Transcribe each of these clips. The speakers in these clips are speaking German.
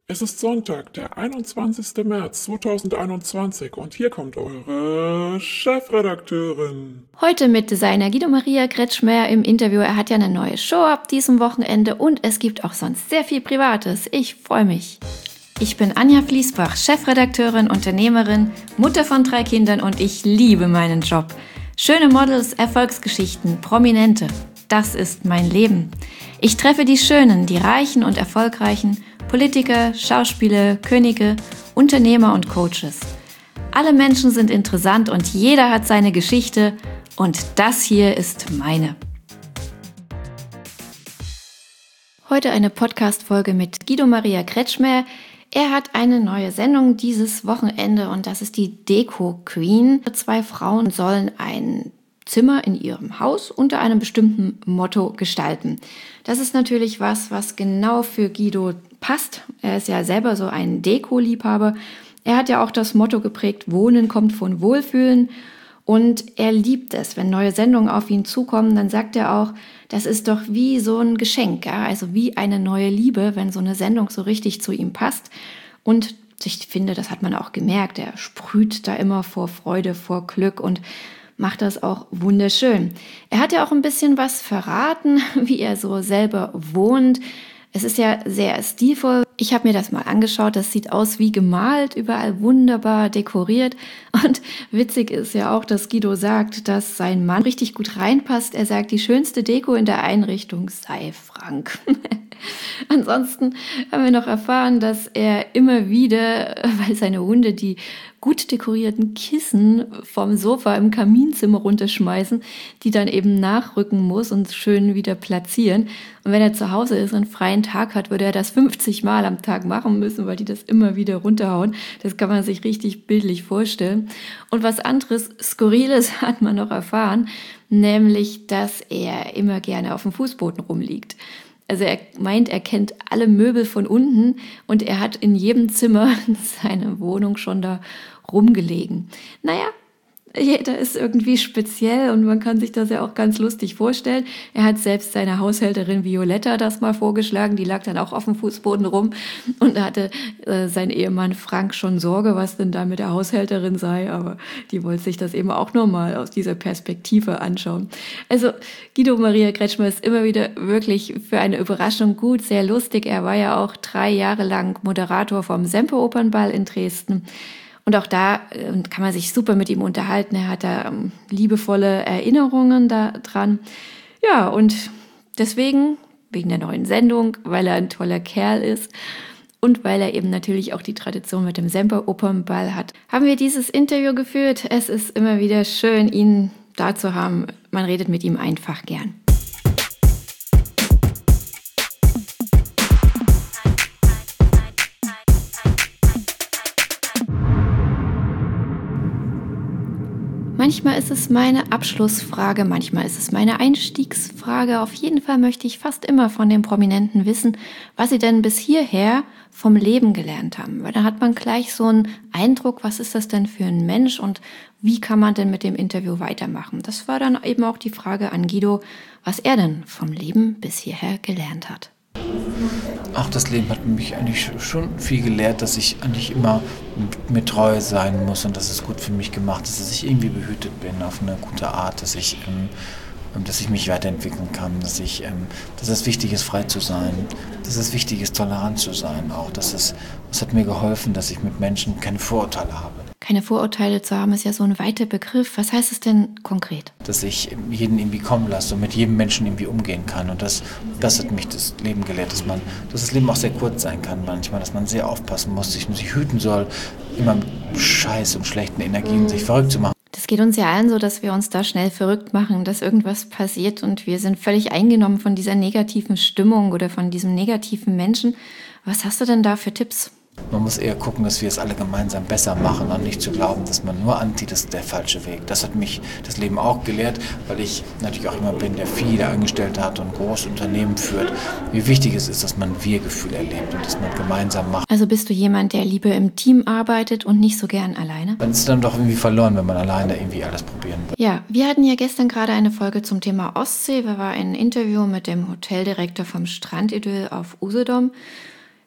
Es ist Sonntag, der 21. März 2021 und hier kommt eure Chefredakteurin. Heute mit Designer Guido Maria Kretschmer im Interview. Er hat ja eine neue Show ab diesem Wochenende und es gibt auch sonst sehr viel Privates. Ich freue mich. Ich bin Anja Fließbach, Chefredakteurin, Unternehmerin, Mutter von 3 Kindern und ich liebe meinen Job. Schöne Models, Erfolgsgeschichten, Prominente. Das ist mein Leben. Ich treffe die Schönen, die Reichen und Erfolgreichen, Politiker, Schauspieler, Könige, Unternehmer und Coaches. Alle Menschen sind interessant und jeder hat seine Geschichte und das hier ist meine. Heute eine Podcast-Folge mit Guido Maria Kretschmer. Er hat eine neue Sendung dieses Wochenende und das ist die Deko Queen. 2 Frauen sollen ein Zimmer in ihrem Haus unter einem bestimmten Motto gestalten. Das ist natürlich was genau für Guido passt. Er ist ja selber so ein Deko-Liebhaber. Er hat ja auch das Motto geprägt, Wohnen kommt von Wohlfühlen. Und er liebt es, wenn neue Sendungen auf ihn zukommen, dann sagt er auch, das ist doch wie so ein Geschenk, ja? Also wie eine neue Liebe, wenn so eine Sendung so richtig zu ihm passt. Und ich finde, das hat man auch gemerkt, er sprüht da immer vor Freude, vor Glück und macht das auch wunderschön. Er hat ja auch ein bisschen was verraten, wie er so selber wohnt. Es ist ja sehr stilvoll. Ich habe mir das mal angeschaut. Das sieht aus wie gemalt, überall wunderbar dekoriert. Und witzig ist ja auch, dass Guido sagt, dass sein Mann richtig gut reinpasst. Er sagt, die schönste Deko in der Einrichtung sei Frank. Ansonsten haben wir noch erfahren, dass er immer wieder, weil seine Hunde die gut dekorierten Kissen vom Sofa im Kaminzimmer runterschmeißen, die dann eben nachrücken muss und schön wieder platzieren. Und wenn er zu Hause ist und einen freien Tag hat, würde er das 50 Mal am Tag machen müssen, weil die das immer wieder runterhauen. Das kann man sich richtig bildlich vorstellen. Und was anderes Skurriles hat man noch erfahren, nämlich, dass er immer gerne auf dem Fußboden rumliegt. Also er meint, er kennt alle Möbel von unten und er hat in jedem Zimmer seine Wohnung schon da rumgelegen. Naja, jeder ist irgendwie speziell und man kann sich das ja auch ganz lustig vorstellen. Er hat selbst seine Haushälterin Violetta das mal vorgeschlagen, die lag dann auch auf dem Fußboden rum und da hatte sein Ehemann Frank schon Sorge, was denn da mit der Haushälterin sei, aber die wollte sich das eben auch nochmal aus dieser Perspektive anschauen. Also Guido Maria Kretschmer ist immer wieder wirklich für eine Überraschung gut, sehr lustig. Er war ja auch 3 Jahre lang Moderator vom Semperopernball in Dresden. Und auch da kann man sich super mit ihm unterhalten. Er hat da liebevolle Erinnerungen daran. Ja, und deswegen, wegen der neuen Sendung, weil er ein toller Kerl ist und weil er eben natürlich auch die Tradition mit dem Semperopernball hat, haben wir dieses Interview geführt. Es ist immer wieder schön, ihn da zu haben. Man redet mit ihm einfach gern. Manchmal ist es meine Abschlussfrage, manchmal ist es meine Einstiegsfrage. Auf jeden Fall möchte ich fast immer von den Prominenten wissen, was sie denn bis hierher vom Leben gelernt haben. Weil da hat man gleich so einen Eindruck, was ist das denn für ein Mensch und wie kann man denn mit dem Interview weitermachen. Das war dann eben auch die Frage an Guido, was er denn vom Leben bis hierher gelernt hat. Ach, das Leben hat mich eigentlich schon viel gelehrt, dass ich eigentlich immer mir treu sein muss und dass es gut für mich gemacht ist, dass ich irgendwie behütet bin auf eine gute Art, dass ich mich weiterentwickeln kann, dass es wichtig ist, frei zu sein, dass es wichtig ist, tolerant zu sein auch. Das hat mir geholfen, dass ich mit Menschen keine Vorurteile habe. Keine Vorurteile zu haben, ist ja so ein weiter Begriff. Was heißt es denn konkret? Dass ich jeden irgendwie kommen lasse und mit jedem Menschen irgendwie umgehen kann. Und das hat mich das Leben gelehrt, dass das Leben auch sehr kurz sein kann manchmal, dass man sehr aufpassen muss, sich hüten soll, immer mit Scheiß und schlechten Energien sich verrückt zu machen. Das geht uns ja allen so, dass wir uns da schnell verrückt machen, dass irgendwas passiert und wir sind völlig eingenommen von dieser negativen Stimmung oder von diesem negativen Menschen. Was hast du denn da für Tipps? Man muss eher gucken, dass wir es alle gemeinsam besser machen und nicht zu glauben, dass man nur anzieht, das ist der falsche Weg. Das hat mich das Leben auch gelehrt, weil ich natürlich auch jemand bin, der viele Angestellte hat und große Unternehmen führt. Wie wichtig es ist, dass man Wir-Gefühl erlebt und dass man gemeinsam macht. Also bist du jemand, der lieber im Team arbeitet und nicht so gern alleine? Dann ist es dann doch irgendwie verloren, wenn man alleine irgendwie alles probieren will. Ja, wir hatten ja gestern gerade eine Folge zum Thema Ostsee. Da war ein Interview mit dem Hoteldirektor vom Strandidyll auf Usedom.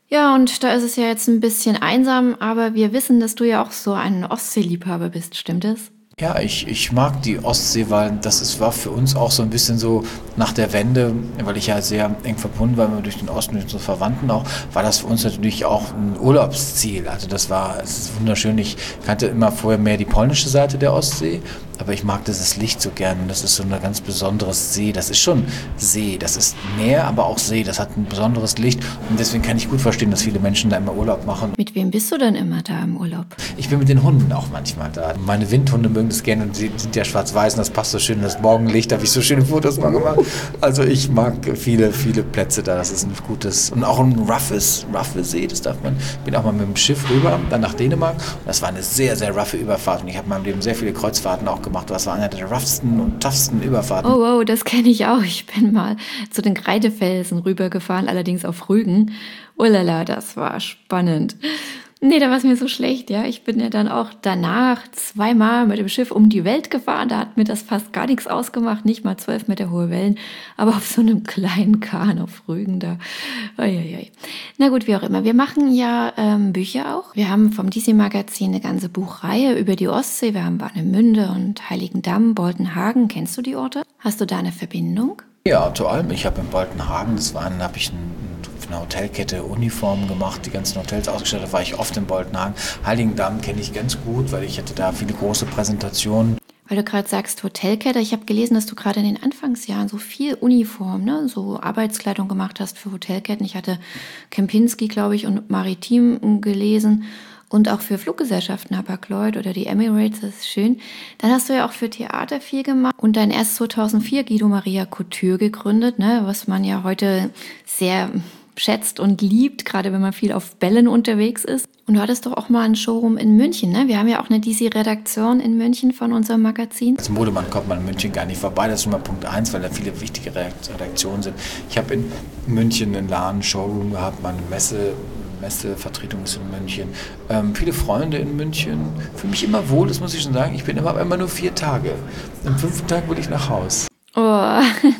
Ja, und da ist es ja jetzt ein bisschen einsam, aber wir wissen, dass du ja auch so ein Ostseeliebhaber bist, stimmt es? Ja, ich mag die Ostsee, weil war für uns auch so ein bisschen so nach der Wende, weil ich ja sehr eng verbunden war immer durch den Osten, durch unsere Verwandten auch, war das für uns natürlich auch ein Urlaubsziel. Also es ist wunderschön. Ich kannte immer vorher mehr die polnische Seite der Ostsee, aber ich mag dieses Licht so gern. Das ist so ein ganz besonderes See. Das ist schon See, das ist Meer, aber auch See. Das hat ein besonderes Licht und deswegen kann ich gut verstehen, dass viele Menschen da immer Urlaub machen. Mit wem bist du denn immer da im Urlaub? Ich bin mit den Hunden auch manchmal da. Meine Windhunde mögen das gerne und sie sind ja schwarz-weiß und das passt so schön in das Morgenlicht. Da habe ich so schöne Fotos mal gemacht. Also ich mag viele Plätze da. Das ist ein gutes und auch ein roughe See, das darf man. Ich bin auch mal mit dem Schiff rüber, dann nach Dänemark. Und das war eine sehr, sehr roughe Überfahrt und ich habe in meinem Leben sehr viele Kreuzfahrten auch gemacht. Das war eine der roughsten und toughsten Überfahrten. Oh, wow, das kenne ich auch. Ich bin mal zu den Kreidefelsen rübergefahren, allerdings auf Rügen. Oh lala, das war spannend. Nee, da war es mir so schlecht, ja. Ich bin ja dann auch danach 2-mal mit dem Schiff um die Welt gefahren. Da hat mir das fast gar nichts ausgemacht. Nicht mal 12 Meter hohe Wellen. Aber auf so einem kleinen Kahn auf Rügen da. Uiuiui. Na gut, wie auch immer. Wir machen ja Bücher auch. Wir haben vom DC-Magazin eine ganze Buchreihe über die Ostsee. Wir haben Warnemünde und Heiligendamm, Boltenhagen. Kennst du die Orte? Hast du da eine Verbindung? Ja, zu allem. Ich habe in Boltenhagen, habe ich eine Hotelkette Uniformen gemacht, die ganzen Hotels ausgestattet, war ich oft in Boltenhagen. Heiligendamm kenne ich ganz gut, weil ich hatte da viele große Präsentationen. Weil du gerade sagst Hotelkette, ich habe gelesen, dass du gerade in den Anfangsjahren so viel Uniform, ne, so Arbeitskleidung gemacht hast für Hotelketten. Ich hatte Kempinski, glaube ich, und Maritim gelesen. Und auch für Fluggesellschaften, Hapag-Lloyd oder die Emirates, das ist schön. Dann hast du ja auch für Theater viel gemacht und dann erst 2004 Guido Maria Couture gegründet, ne, was man ja heute sehr schätzt und liebt, gerade wenn man viel auf Bällen unterwegs ist. Und du hattest doch auch mal einen Showroom in München, ne? Wir haben ja auch eine DC-Redaktion in München von unserem Magazin. Als Modemann kommt man in München gar nicht vorbei, das ist schon mal Punkt 1, weil da viele wichtige Redaktionen sind. Ich habe in München einen Laden, Showroom gehabt, meine Messevertretung ist in München. Viele Freunde in München. Für mich immer wohl, das muss ich schon sagen. Ich bin immer nur 4 Tage. Am 5. Tag will ich nach Haus. Oh,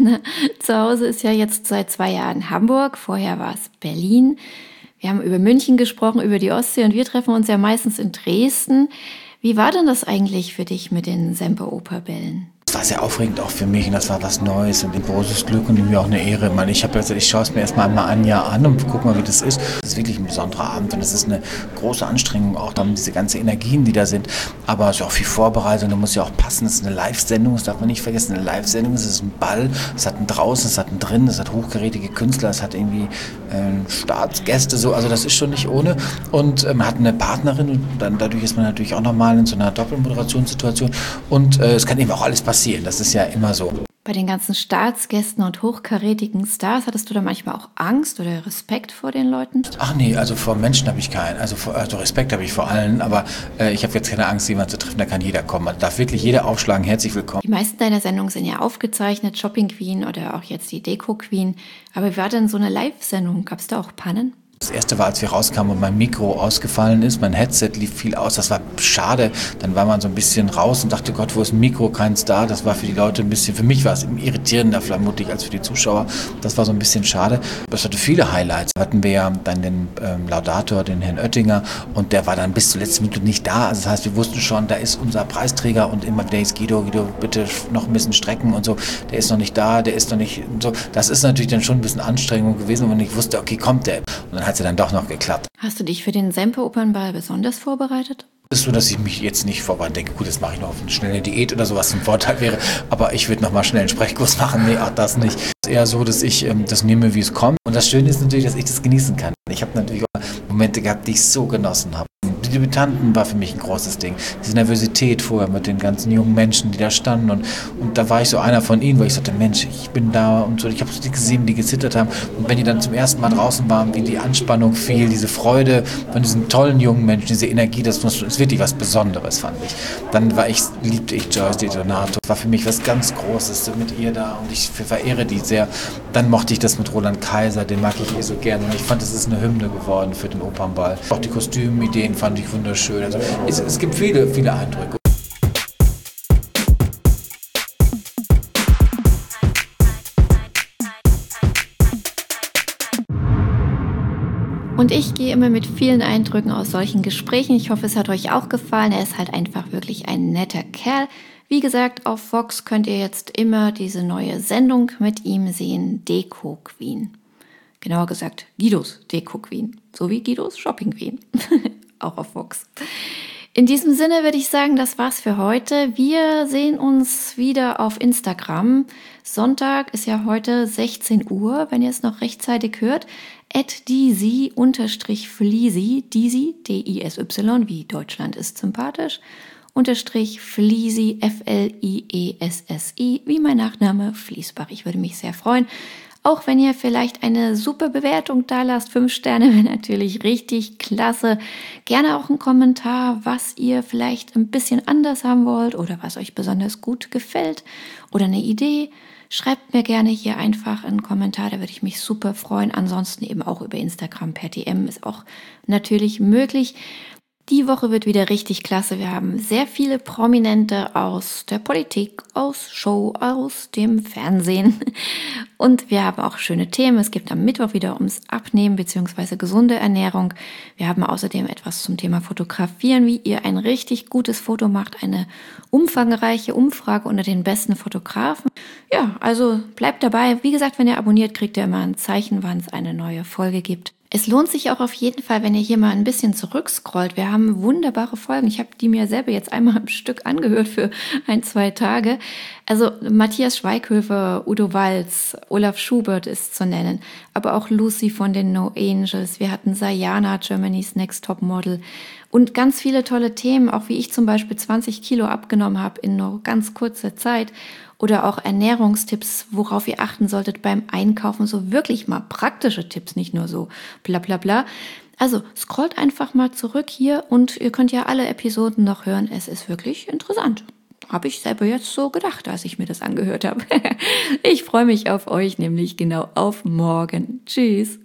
zu Hause ist ja jetzt seit 2 Jahren Hamburg. Vorher war es Berlin. Wir haben über München gesprochen, über die Ostsee und wir treffen uns ja meistens in Dresden. Wie war denn das eigentlich für dich mit den Semperoperbällen? Das war sehr aufregend auch für mich und das war was Neues und ein großes Glück und irgendwie auch eine Ehre. Ich schaue es mir erstmal ein Jahr an und guck mal, wie das ist. Das ist wirklich ein besonderer Abend und es ist eine große Anstrengung, auch dann diese ganzen Energien, die da sind. Aber es ist auch viel Vorbereitung, da muss ja auch passen. Es ist eine Live-Sendung, das darf man nicht vergessen. Eine Live-Sendung, es ist ein Ball, es hat einen draußen, es hat einen drin, es hat hochkarätige Künstler, es hat irgendwie Staatsgäste, so. Also das ist schon nicht ohne. Und man hat eine Partnerin und dann dadurch ist man natürlich auch nochmal in so einer Doppelmoderationssituation und es kann eben auch alles passieren. Das ist ja immer so. Bei den ganzen Staatsgästen und hochkarätigen Stars, hattest du da manchmal auch Angst oder Respekt vor den Leuten? Ach nee, also vor Menschen habe ich keinen. Also Respekt habe ich vor allen, aber ich habe jetzt keine Angst, jemanden zu treffen, da kann jeder kommen. Da darf wirklich jeder aufschlagen, herzlich willkommen. Die meisten deiner Sendungen sind ja aufgezeichnet, Shopping Queen oder auch jetzt die Deko Queen. Aber wie war denn so eine Live-Sendung? Gab es da auch Pannen? Das erste war, als wir rauskamen und mein Mikro ausgefallen ist, mein Headset lief viel aus, das war schade. Dann war man so ein bisschen raus und dachte, Gott, wo ist ein Mikro, kein Star. Das war für die Leute ein bisschen, für mich war es irritierender vermutlich als für die Zuschauer. Das war so ein bisschen schade. Das hatte viele Highlights. Hatten wir ja dann den Laudator, den Herrn Oettinger und der war dann bis zur letzten Minute nicht da. Also das heißt, wir wussten schon, da ist unser Preisträger und immer der ist Guido, bitte noch ein bisschen strecken und so. Der ist noch nicht da, der ist noch nicht so. Das ist natürlich dann schon ein bisschen Anstrengung gewesen, wenn ich wusste, okay, kommt der. Und dann hat sie dann doch noch geklappt. Hast du dich für den Semperopernball besonders vorbereitet? Es ist so, dass ich mich jetzt nicht vorbereite, denke, gut, jetzt mache ich noch auf eine schnelle Diät oder sowas, ein Vorteil wäre, aber ich würde noch mal schnell einen Sprechkurs machen. Nee, auch das nicht. Es ist eher so, dass ich das nehme, wie es kommt. Und das Schöne ist natürlich, dass ich das genießen kann. Ich habe natürlich auch Momente gehabt, die ich so genossen habe. Die Debütanten war für mich ein großes Ding. Diese Nervosität vorher mit den ganzen jungen Menschen, die da standen. Und da war ich so einer von ihnen, wo ich sagte, Mensch, ich bin da und so. Ich habe die gesehen, die gezittert haben. Und wenn die dann zum ersten Mal draußen waren, wie die Anspannung fiel, diese Freude von diesen tollen jungen Menschen, diese Energie, das ist wirklich was Besonderes, fand ich. Dann liebte ich Joyce DiDonato. Das war für mich was ganz Großes mit ihr da und ich verehre die sehr. Dann mochte ich das mit Roland Kaiser, den mag ich so gerne. Und ich fand, es ist eine Hymne geworden für den Opernball. Auch die Kostümideen fand ich wunderschön. Also es gibt viele, viele Eindrücke. Und ich gehe immer mit vielen Eindrücken aus solchen Gesprächen. Ich hoffe, es hat euch auch gefallen. Er ist halt einfach wirklich ein netter Kerl. Wie gesagt, auf Vox könnt ihr jetzt immer diese neue Sendung mit ihm sehen, Deko Queen. Genauer gesagt, Guidos Deko Queen, so wie Guidos Shopping Queen, auch auf Vox. In diesem Sinne würde ich sagen, das war's für heute. Wir sehen uns wieder auf Instagram. Sonntag ist ja heute 16 Uhr, wenn ihr es noch rechtzeitig hört. @disi_fleasy, Disi, D-I-S-Y, wie Deutschland ist sympathisch, _Fleasy, F-L-I-E-S-S-I, wie mein Nachname Fließbach. Ich würde mich sehr freuen. Auch wenn ihr vielleicht eine super Bewertung da lasst, 5 Sterne wäre natürlich richtig klasse. Gerne auch einen Kommentar, was ihr vielleicht ein bisschen anders haben wollt oder was euch besonders gut gefällt oder eine Idee. Schreibt mir gerne hier einfach einen Kommentar, da würde ich mich super freuen. Ansonsten eben auch über Instagram per DM ist auch natürlich möglich. Die Woche wird wieder richtig klasse. Wir haben sehr viele Prominente aus der Politik, aus Show, aus dem Fernsehen. Und wir haben auch schöne Themen. Es gibt am Mittwoch wieder ums Abnehmen bzw. gesunde Ernährung. Wir haben außerdem etwas zum Thema Fotografieren, wie ihr ein richtig gutes Foto macht. Eine umfangreiche Umfrage unter den besten Fotografen. Ja, also bleibt dabei. Wie gesagt, wenn ihr abonniert, kriegt ihr immer ein Zeichen, wann es eine neue Folge gibt. Es lohnt sich auch auf jeden Fall, wenn ihr hier mal ein bisschen zurückscrollt. Wir haben wunderbare Folgen. Ich habe die mir selber jetzt einmal am Stück angehört für 1-2 Tage. Also Matthias Schweighöfer, Udo Walz, Olaf Schubert ist zu nennen, aber auch Lucy von den No Angels. Wir hatten Sayana, Germany's Next Top Model und ganz viele tolle Themen, auch wie ich zum Beispiel 20 Kilo abgenommen habe in nur ganz kurzer Zeit. Oder auch Ernährungstipps, worauf ihr achten solltet beim Einkaufen. So wirklich mal praktische Tipps, nicht nur so bla bla bla. Also scrollt einfach mal zurück hier und ihr könnt ja alle Episoden noch hören. Es ist wirklich interessant. Habe ich selber jetzt so gedacht, als ich mir das angehört habe. Ich freue mich auf euch, nämlich genau auf morgen. Tschüss.